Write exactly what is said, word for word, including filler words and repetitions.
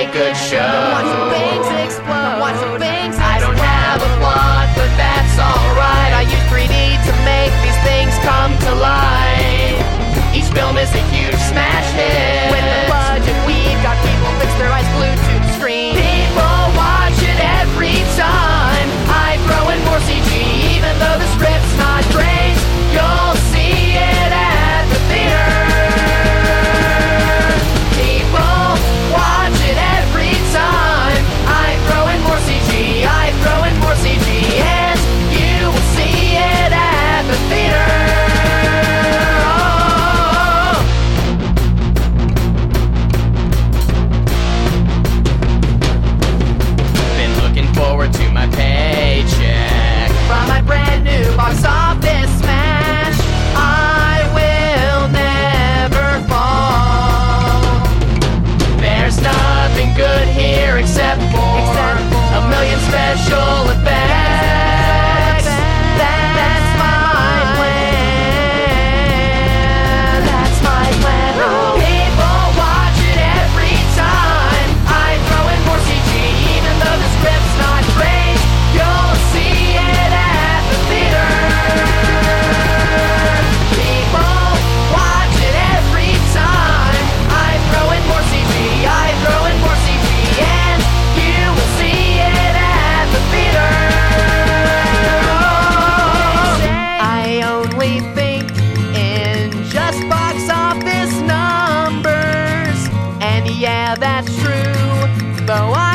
make good shows. Watch the bangs explode. Watch the bangs explode. I don't have a plot, but that's alright. I use three D to make these things come to life. Each film is a huge smash hit. With the budget we've got, people fix their eyes glued to the screen. People watch it every time. I throw in more C G, even though the script's not great. You'll see it at the theater. People watch it every time. I throw in more C G, I throw in more C G, and you will see it at the theater. Forward to my paycheck From my brand new box office smash, I will never fall. There's nothing good here except for, Except for a million special effects. That, that's my plan. That's my plan. Oh. People watch it every time. I throw in more C G, even though the script's not great. You'll see it at the theater. People watch it every time. I throw in more C G, I throw in more C G, and you will see it at the theater. I only think in just box office numbers, and yeah, that's true. Though I